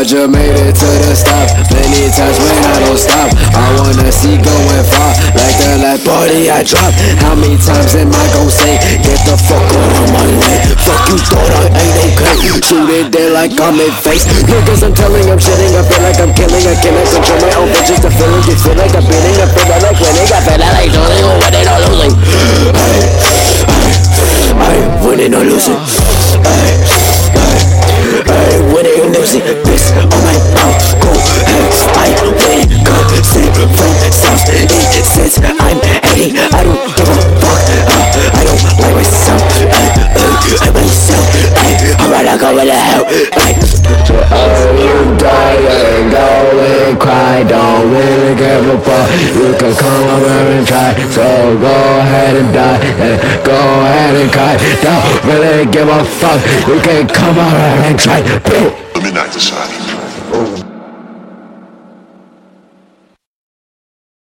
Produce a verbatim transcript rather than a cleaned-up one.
just made it to the stop. Many times when I don't stop, I wanna see going far. Like the last party I dropped. How many times am I gon' say, get the fuck out of my way? Fuck you thought I ain't okay. Shoot it dead like I'm in face. Niggas I'm telling, I'm shitting, I feel like I'm killing. I cannot control my own bitches. The feeling, you feel like I'm beating. I feel like winning, I feel like losing. Or winning or losing. Ay, ay, ay, winning or losing. Ay, ay, ay, winning or losing. Piss on my mouth, go ahead. I win, good, sit from south. It says I'm eighty, I don't give a fuck. uh, I don't like myself. Ay, ay, I myself. Ay, alright, I'll go with the hell. Ay. So are you dying? Go and cry, don't really give a fuck. You can come over and try, so go ahead and die, and go ahead and cry. Don't really give a fuck. You can come over and try. Let me not decide.